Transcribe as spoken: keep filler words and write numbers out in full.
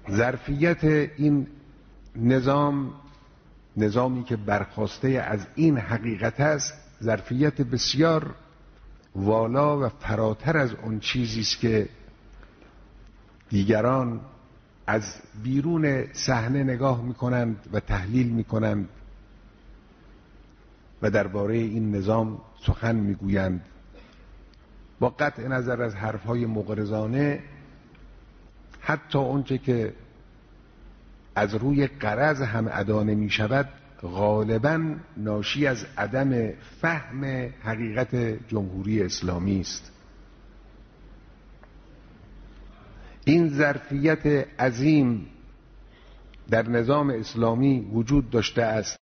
ظرفیت این نظام، نظامی که برخواسته از این حقیقت است، ظرفیت بسیار والا و فراتر از اون چیزی است که دیگران از بیرون صحنه نگاه میکنند و تحلیل میکنند و درباره این نظام سخن میگویند. با قطع نظر از حرفهای مغرضانه، حتی اونچه که از روی غرض هم ادا نمی شود غالباً ناشی از عدم فهم حقیقت جمهوری اسلامی است. این ظرفیت عظیم در نظام اسلامی وجود داشته است